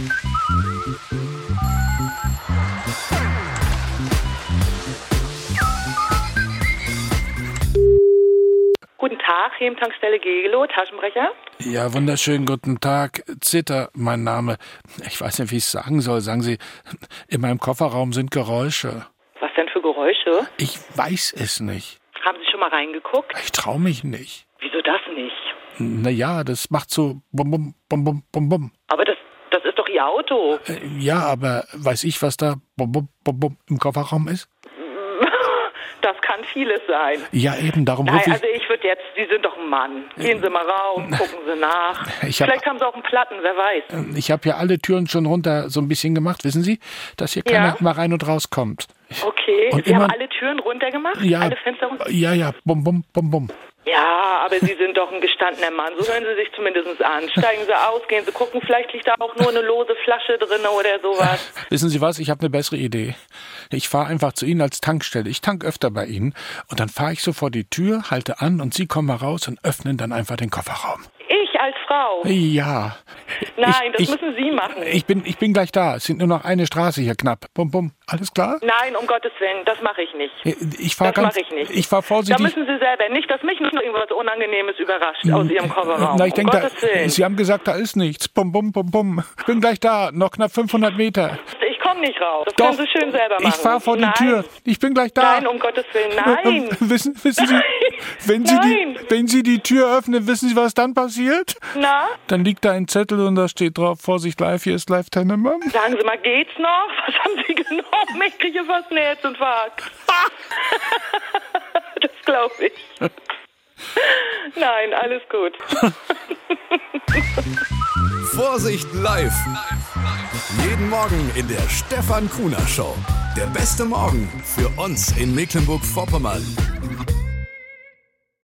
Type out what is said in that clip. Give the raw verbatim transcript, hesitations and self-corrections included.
Guten Tag, Hemtankstelle Gegelo, Taschenbrecher. Ja, wunderschönen guten Tag. Zitter, mein Name. Ich weiß nicht, wie ich es sagen soll. Sagen Sie, in meinem Kofferraum sind Geräusche. Was denn für Geräusche? Ich weiß es nicht. Haben Sie schon mal reingeguckt? Ich traue mich nicht. Wieso das nicht? Naja, das macht so bum bum bum bum bum bum. Aber das, das ist doch Ihr Auto. Äh, Ja, aber weiß ich, was da bum bum bum bum im Kofferraum ist? Das kann vieles sein. Ja, eben, darum Nein, rufe ich... also ich würde jetzt, Sie sind doch ein Mann. Gehen Sie mal raus, gucken Sie nach. Ich hab- Vielleicht haben Sie auch einen Platten, wer weiß. Ich habe ja alle Türen schon runter so ein bisschen gemacht, wissen Sie? Dass hier keiner Ja. mal rein und rauskommt. Okay, Und Sie immer- haben alle Türen runtergemacht? Ja, Alle Fenster runter? ja, ja, bum bum bum bum. Ja, aber Sie sind doch ein gestandener Mann. So hören Sie sich zumindest an. Steigen Sie aus, gehen Sie gucken. Vielleicht liegt da auch nur eine lose Flasche drin oder sowas. Wissen Sie was? Ich habe eine bessere Idee. Ich fahre einfach zu Ihnen als Tankstelle. Ich tank öfter bei Ihnen. Und dann fahre ich so vor die Tür, halte an und Sie kommen mal raus und öffnen dann einfach den Kofferraum. Ich als Frau? Ja. Nein, ich, das ich, müssen Sie machen. Ich bin, ich bin gleich da. Es sind nur noch eine Straße hier knapp. Bum, bum. Alles klar? Nein, um Gottes Willen, das mache ich nicht. Ich fahre Das ganz... mache ich nicht. Ich fahre Da vorsichtig... müssen Sie selber, nicht, dass mich noch irgendwas Unangenehmes überrascht aus Ihrem Kofferraum. Na, ich um denke, Gottes da, Willen. Sie haben gesagt, da ist nichts. Bum, bum, bum, bum. Ich bin gleich da. Noch knapp fünfhundert Meter. Ich komme nicht raus. Das Doch, können Sie schön selber machen. ich fahre vor die Nein. Tür. Ich bin gleich da. Nein, um Gottes Willen, nein. Wissen, wissen Sie, Nein. wenn Sie, Nein. die, wenn Sie die Tür öffnen, wissen Sie, was dann passiert? Na, Dann liegt da ein Zettel und da steht drauf, Vorsicht live, hier ist live Tennemann. sagen Sie mal, geht's noch? Was haben Sie genommen? Ich kriege fast einen Herzinfarkt. Das glaube ich. Nein, alles gut. Vorsicht live. Jeden Morgen in der Stefan Kuhner Show. Der beste Morgen für uns in Mecklenburg-Vorpommern.